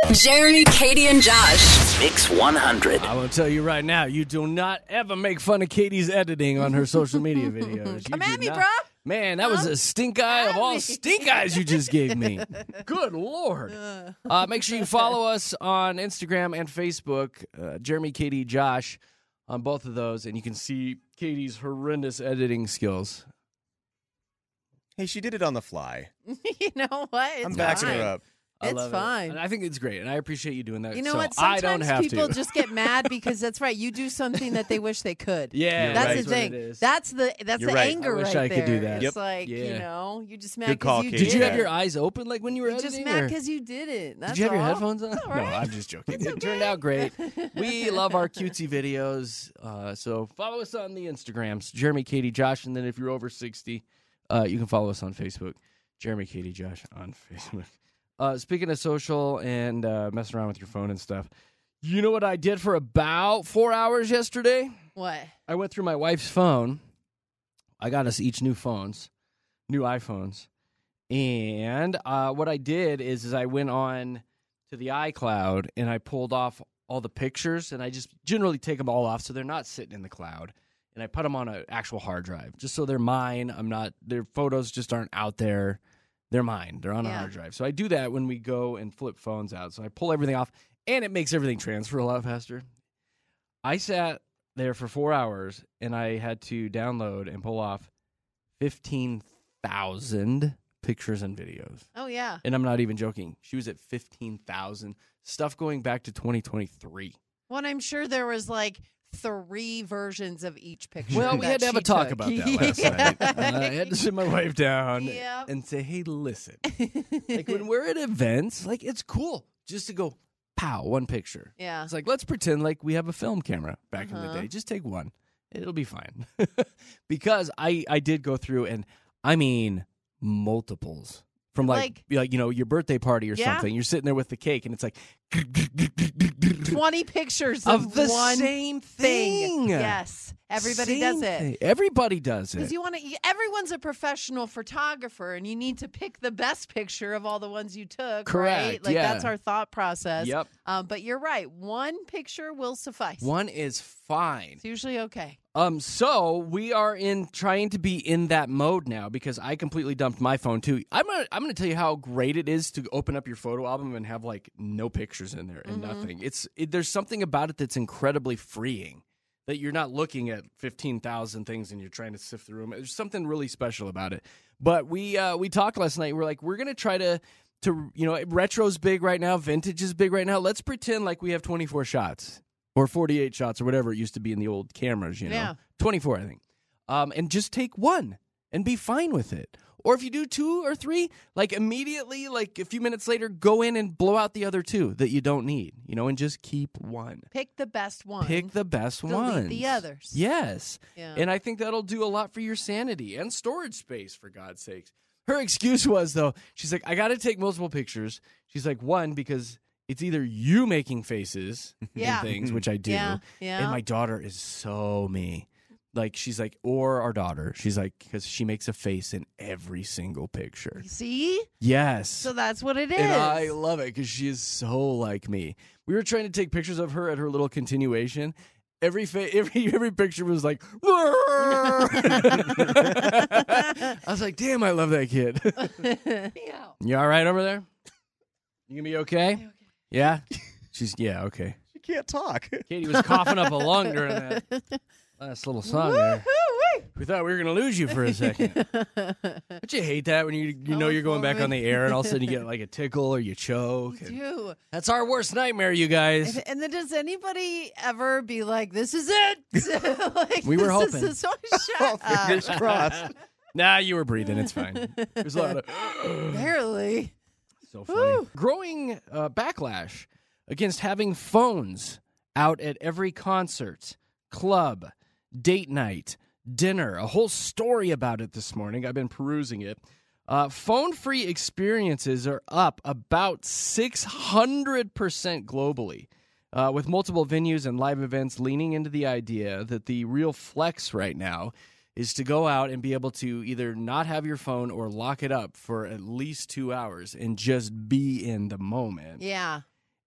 Jeremy, Katie, and Josh. Mix 100. I will tell you right now, you do not ever make fun of Katie's editing on her social media videos. Come You at do me, not. bro. Man, that was a stink eye of all stink eyes you just gave me. Good Lord. Make sure you follow us on Instagram and Facebook, Jeremy, Katie, Josh, on both of those, and you can see Katie's horrendous editing skills. Hey, she did it on the fly. You know what? It's I'm backing fine. her up. I It's love fine. It. And I think it's great, and I appreciate you doing that. You know so what? I don't Sometimes have people to. just get mad because that's right. You do something that they wish they could. Yeah, that's right. the thing. What it is. That's the You're the right. anger I wish right I there. could do that. It's Yep. like Yeah. you just mad Good call, because you Katie. Did you have it. your eyes open like when you were You're editing? just mad or- because you did it. That's Did you have your all. headphones on? It's all No, right. I'm just joking. It turned out great. We love our cutesy videos. So follow us on the Instagrams, Jeremy, Katie, Josh. And then if you're over 60, you can follow us on Facebook, Jeremy, Katie, Josh on Facebook. Speaking of social and messing around with your phone and stuff, you know what I did for about 4 hours yesterday? What? I went through my wife's phone. I got us each new phones, new iPhones. And what I did is I went on to the iCloud and I pulled off all the pictures, and I just generally take them all off so they're not sitting in the cloud. And I put them on an actual hard drive just so they're mine. Their photos just aren't out there. They're mine. They're on a hard drive. So I do that when we go and flip phones out. So I pull everything off, and it makes everything transfer a lot faster. I sat there for 4 hours, and I had to download and pull off 15,000 pictures and videos. Oh yeah. And I'm not even joking. She was at 15,000. Stuff going back to 2023. Well, I'm sure there was like 3 versions of each picture. Well, we had to have a she talk took. about that last night. I had to sit my wife down Yep. and say, hey, listen. Like when we're at events, like it's cool just to go, pow, one picture. Yeah. It's like, let's pretend like we have a film camera back in the Uh-huh. day. Just take one. It'll be fine. Because I did go through, and I mean multiples. From like your birthday party or Yeah. something. You're sitting there with the cake, and it's like 20 pictures of the one same thing. thing. Yes. Everybody Same does it. thing. Everybody does Because it. you want to. Everyone's a professional photographer, and you need to pick the best picture of all the ones you took. Correct, Right? Like yeah. that's our thought process. Yep. But you're right. One picture will suffice. One is fine. It's usually okay. So we are trying to be in that mode now because I completely dumped my phone too. I'm gonna tell you how great it is to open up your photo album and have like no pictures in there and nothing. There's something about it that's incredibly freeing. That you're not looking at 15,000 things and you're trying to sift through them. There's something really special about it. But we talked last night. We're like, we're gonna try to retro's big right now, vintage is big right now. Let's pretend like we have 24 shots or 48 shots or whatever it used to be in the old cameras. Yeah. 24, I think. And just take one and be fine with it. Or if you do 2 or 3, like immediately, like a few minutes later, go in and blow out the other 2 that you don't need, and just keep one. Pick the best one. Pick the best Delete ones. the others. Yes. Yeah. And I think that'll do a lot for your sanity and storage space, for God's sakes. Her excuse was, though, she's like, I got to take multiple pictures. She's like, one, because it's either you making faces Yeah. and things, which I do, Yeah. Yeah. and my daughter is so me. Like, she's like, or our daughter. She's like, because she makes a face in every single picture. See? Yes. So that's what it is. And I love it because she is so like me. We were trying to take pictures of her at her little continuation. Every picture was like, I was like, damn, I love that kid. Yeah. You all right over there? You gonna be okay? Yeah? Okay. She can't talk. Katie was coughing up a lung during that last little song there. We thought we were going to lose you for a second. Don't you hate that when you know you're going back on the air and all of a sudden you get like a tickle or you choke? Do. That's our worst nightmare, you guys. And then does anybody ever be like, this is it? Like, We were this hoping. Is so shut up. Fingers crossed. Nah, you were breathing. It's fine. There's a lot of Barely. so funny. Growing backlash against having phones out at every concert, club, date night, dinner. A whole story about it this morning. I've been perusing it. Phone-free experiences are up about 600% globally, with multiple venues and live events leaning into the idea that the real flex right now is to go out and be able to either not have your phone or lock it up for at least 2 hours and just be in the moment. Yeah.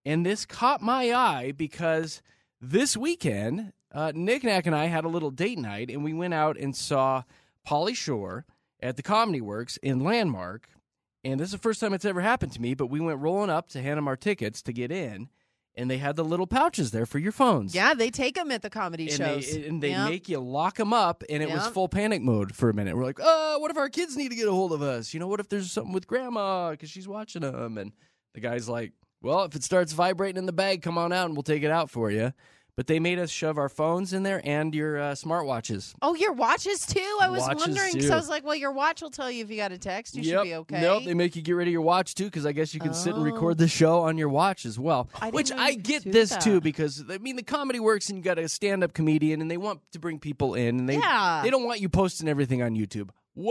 And this caught my eye because this weekend, Nick Nack and I had a little date night, and we went out and saw Pauly Shore at the Comedy Works in Landmark. And this is the first time it's ever happened to me, but we went rolling up to hand them our tickets to get in, and they had the little pouches there for your phones. Yeah, they take them at the comedy shows. They make you lock them up, and it was full panic mode for a minute. We're like, what if our kids need to get a hold of us? What if there's something with Grandma because she's watching them? And the guy's like, well, if it starts vibrating in the bag, come on out and we'll take it out for you. But they made us shove our phones in there and your smartwatches. Oh, your watches too? I was Watches wondering because too. I was like, well, your watch will tell you if you got a text. You Yep. should be okay. Nope, they make you get rid of your watch too because I guess you can sit and record the show on your watch as well. Which know you I could get do this that. too because the Comedy Works and you got a stand-up comedian and they want to bring people in and they don't want you posting everything on YouTube.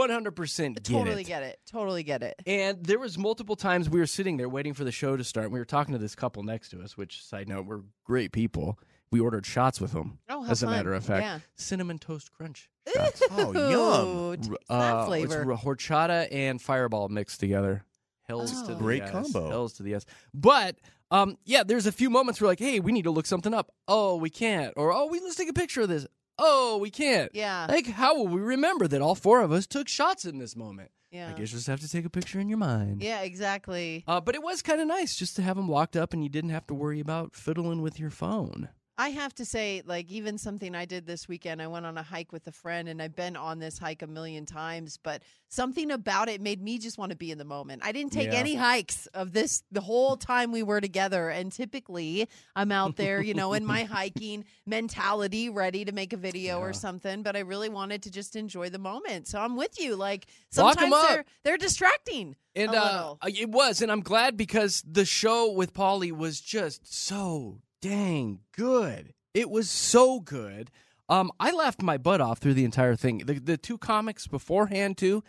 100% get Totally it. get it. Totally get it. And there was multiple times we were sitting there waiting for the show to start. And we were talking to this couple next to us, which, side note, we're great people. We ordered shots with them, Oh, how as a fun. matter of fact. Yeah. Cinnamon Toast Crunch shots. Oh, yum. Ooh, that flavor. It's horchata and Fireball mixed together. Hells to the Great yes. combo. Hells to the yes. But, there's a few moments where like, hey, we need to look something up. Oh, we can't. Or, let's take a picture of this. Oh, we can't. Yeah. Like, how will we remember that all four of us took shots in this moment? Yeah. I guess you just have to take a picture in your mind. Yeah, exactly. But it was kind of nice just to have them locked up and you didn't have to worry about fiddling with your phone. I have to say, like, even something I did this weekend, I went on a hike with a friend, and I've been on this hike a million times, but something about it made me just want to be in the moment. I didn't take any hikes of this the whole time we were together, and typically I'm out there, in my hiking mentality, ready to make a video or something, but I really wanted to just enjoy the moment. So I'm with you. Like, Lock 'em sometimes up. they're distracting And a little. it was, and I'm glad because the show with Pauly was just so dang good. It was so good. I laughed my butt off through the entire thing. The two comics beforehand too,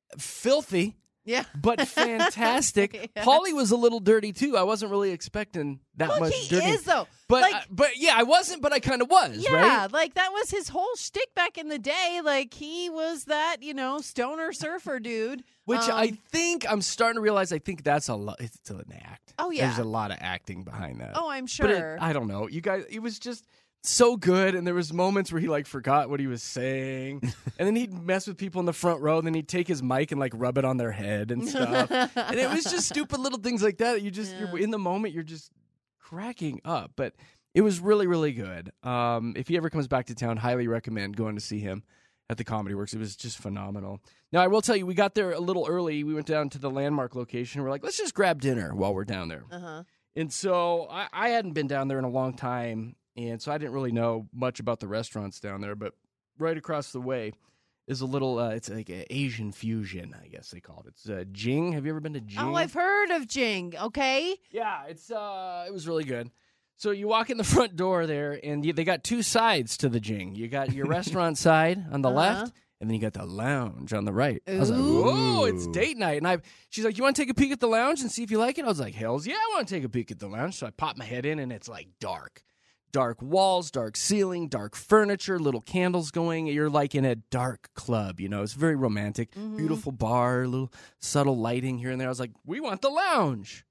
filthy, but fantastic. Yeah. Pauly was a little dirty too. I wasn't really expecting that much he dirty. is, though. But Like- I wasn't, but I kind of was, Yeah, right? like that was his whole shtick back in the day. Like he was that, stoner surfer dude. Which I think I'm starting to realize. I think that's a lot. It's an act. Oh, yeah. There's a lot of acting behind that. Oh, I'm But sure. I don't know. You guys, it was just so good, and there was moments where he forgot what he was saying, and then he'd mess with people in the front row, and then he'd take his mic and rub it on their head and stuff. And it was just stupid little things like that. You're in the moment, you're just cracking up. But it was really, really good. If he ever comes back to town, highly recommend going to see him at the Comedy Works. It was just phenomenal. Now, I will tell you, we got there a little early. We went down to the Landmark location. We're like, let's just grab dinner while we're down there. And so I hadn't been down there in a long time, and so I didn't really know much about the restaurants down there. But right across the way is a little, it's like an Asian fusion, I guess they call it. It's Jing. Have you ever been to Jing? Oh, I've heard of Jing. Okay. Yeah, it was really good. So you walk in the front door there, and they got two sides to the Jing. You got your restaurant side on the left, and then you got the lounge on the right. I was like, whoa, it's date night. And she's like, you want to take a peek at the lounge and see if you like it? I was like, hells yeah, I want to take a peek at the lounge. So I popped my head in, and it's like dark. Dark walls, dark ceiling, dark furniture, little candles going. You're like in a dark club, It's very romantic. Beautiful bar, little subtle lighting here and there. I was like, we want the lounge.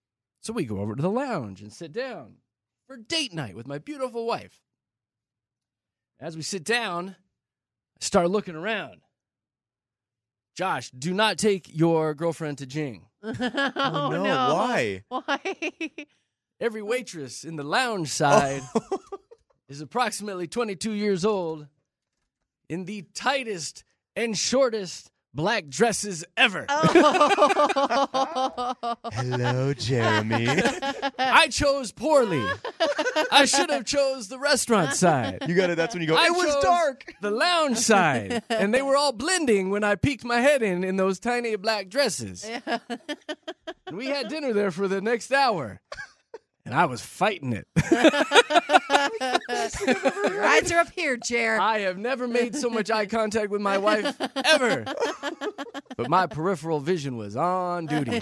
So we go over to the lounge and sit down for date night with my beautiful wife. As we sit down, I start looking around. Josh, do not take your girlfriend to Jing. Oh, no, no. why? Why? Every waitress in the lounge side is approximately 22 years old in the tightest and shortest black dresses ever. Hello, Jeremy. I chose poorly. I should have chose the restaurant side. You got it. That's when you go, I it was chose dark. The lounge side, and they were all blending when I peeked my head in those tiny black dresses. And we had dinner there for the next hour, and I was fighting it. Your eyes are up here, Jer. I have never made so much eye contact with my wife ever, but my peripheral vision was on duty.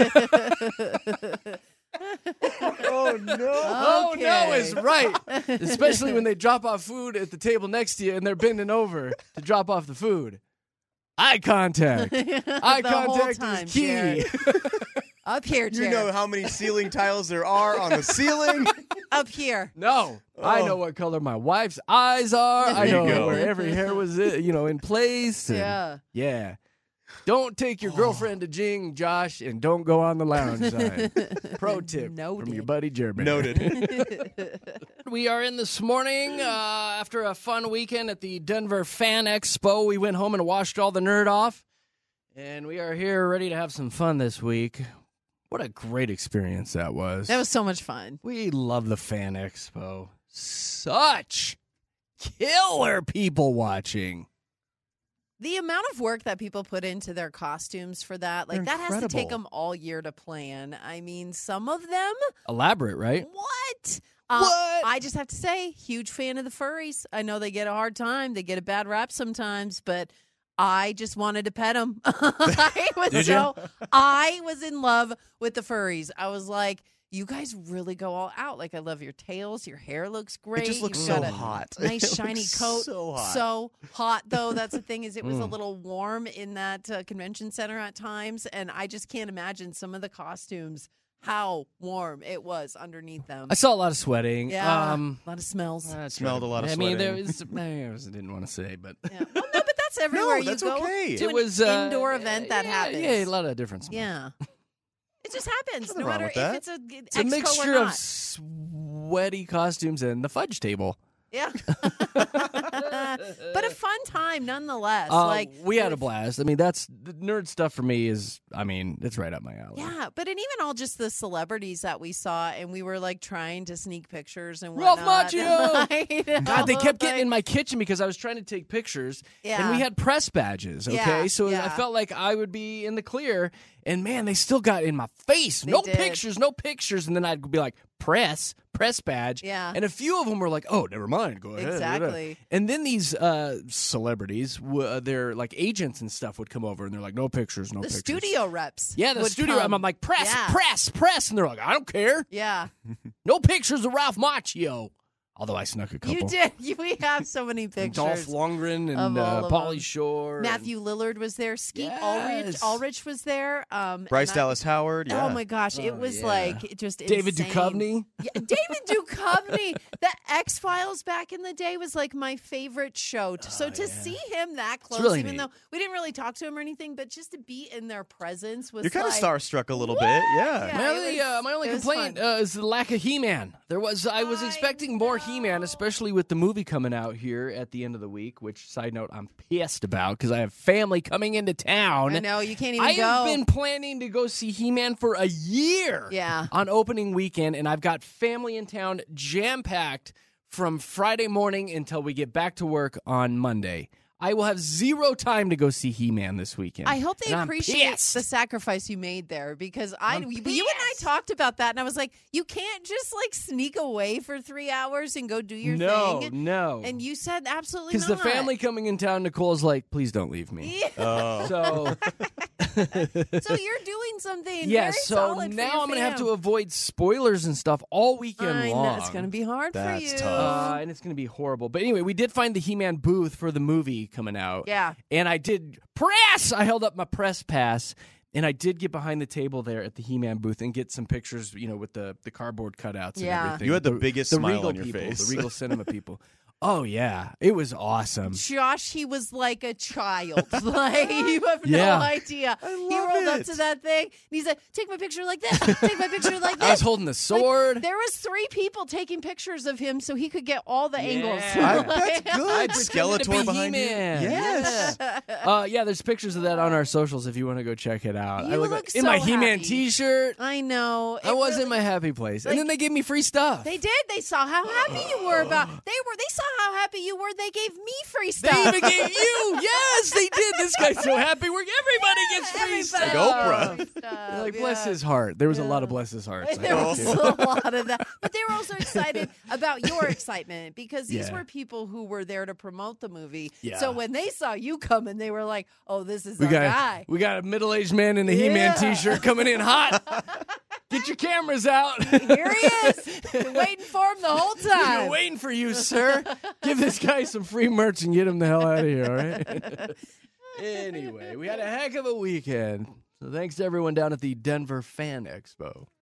Oh, no. Oh no Okay. is right, especially when they drop off food at the table next to you and they're bending over to drop off the food. Eye contact. Eye The whole contact time, is key. Jared. Up here, You Jared. know how many ceiling tiles there are on the ceiling? Up here. No, I know what color my wife's eyes are. I There know you go. where every hair was, in place. and- Yeah. yeah. Don't take your girlfriend to Jing, Josh, and don't go on the lounge side. Pro tip from Noted. your buddy Jeremy. Noted. We are in this morning after a fun weekend at the Denver Fan Expo. We went home and washed all the nerd off, and we are here ready to have some fun this week. What a great experience that was. That was so much fun. We love the Fan Expo. Such killer people watching. The amount of work that people put into their costumes for that, like They're that has to take incredible. them all year to plan. I mean, some of them, Elaborate, right? what? What? I just have to say, huge fan of the furries. I know they get a hard time. They get a bad rap sometimes, but I just wanted to pet them. I was in love with the furries. I was like, you guys really go all out. Like, I love your tails. Your hair looks great. It just looks You've so got a hot. Nice It shiny looks coat. so hot. So hot, though. That's the thing, is it was a little warm in that convention center at times, and I just can't imagine some of the costumes, how warm it was underneath them. I saw a lot of sweating. Yeah, a lot of smells. That's Smelled a lot of I mean, there sweating. was, I didn't want to say, but Yeah. Well, no, but that's everywhere No, that's you go. okay. To it an was indoor event that yeah, happens. Yeah, a lot of different smells. Yeah. It just happens, Nothing no wrong matter with if that. it's a It's a expo mixture or of not. sweaty costumes and the fudge table. Yeah. But a fun time nonetheless. Like we had a blast. I mean, that's the nerd stuff for me is, I mean, it's right up my alley. Yeah, but and even all just the celebrities that we saw, and we were like trying to sneak pictures and Ralph whatnot. Macchio! I know, God, they kept getting like- in my kitchen because I was trying to take pictures, Yeah. and we had press badges, okay? Yeah, So I yeah. felt like I would be in the clear, and man, they still got in my face. They No did. pictures, and then I'd be like, press badge. Yeah. And a few of them were like, oh, never mind, go ahead. Exactly. And then these celebrities, their like agents and stuff would come over, and they're like, no pictures, no The pictures. studio reps. Yeah, the would studio. come. I'm like, press, Yeah. and they're like, I don't care. Yeah, No pictures of Ralph Macchio. Although I snuck a couple. you did. We have so many And pictures. Dolph Lundgren of and all of Pauly them. Shore. Matthew Lillard was there. Skeet Yes. Ulrich was there. Bryce and Dallas Howard. Yeah. Oh my gosh, it was yeah. like just David insane. Duchovny. Yeah, David Duchovny. The X-Files back in the day was like my favorite show. So to see him that close, really even neat. though we didn't really talk to him or anything, but just to be in their presence was You're kind of like, starstruck a little bit. Yeah. Yeah. My it only, was- my only it was complaint fun. is the lack of He-Man. I was expecting more He-Man, especially with the movie coming out here at the end of the week. Which, side note, I'm pissed about because I have family coming into town. I know you can't even I go. have been planning to go see He-Man for a year. Yeah. On opening weekend, and I've got family in town jam-packed from Friday morning until we get back to work on Monday. I will have zero time to go see He-Man this weekend. I hope they And I'm appreciate pissed. the sacrifice you made there, because I'm you and I pissed. talked about that, and I was like, you can't just like sneak away for 3 hours and go do your No, thing. no. And you said absolutely Because not. the family coming in town, Nicole's like, please don't leave me. Yeah. Oh. So, So you're doing something. yeah, very so solid for now your I'm going to have fam. to avoid spoilers and stuff all weekend I long. know it's going to be hard That's for you. tough. And it's going to be horrible. But anyway, we did find the He-Man booth for the movie coming out. Yeah. And I did press. I held up my press pass. And I did get behind the table there at the He-Man booth and get some pictures, with the cardboard cutouts Yeah. and everything. You had the biggest the smile Regal on your people, face. The Regal Cinema people. Oh, yeah. It was awesome. Josh, he was like a child. Like, you have Yeah. no idea. I He love rolled up it. to that thing, and he's like, take my picture like this. Take my picture like this. I was holding the sword. There was 3 people taking pictures of him so he could get all the angles. Yeah. That's I good. pretended to be Skeletor behind you. He-Man. Yes. Yeah, there's pictures of that on our socials if you want to go check it out. You I look in so my He-Man happy. t-shirt. I know. I was in my happy place. And then they gave me free stuff. They did. They saw how happy you were about. They saw how happy you were. They gave me free stuff. They even gave you. Yes, they did. This guy's so happy. Everybody gets free Everybody stuff. Like Oprah. gets stuff, Like, bless yeah. his heart. There was a lot of bless his hearts. I There think, was too. a lot of that. But they were also excited about your excitement, because these Yeah. were people who were there to promote the movie. Yeah. So when they saw you coming, they were like, oh, this is We our guy. got a middle-aged man in a He-Man Yeah. t-shirt coming in hot. Get your cameras out. Here he is. Been waiting for him the whole We've been time. waiting for you, sir. Give this guy some free merch and get him the hell out of here, all right? Anyway, we had a heck of a weekend. So thanks to everyone down at the Denver Fan Expo.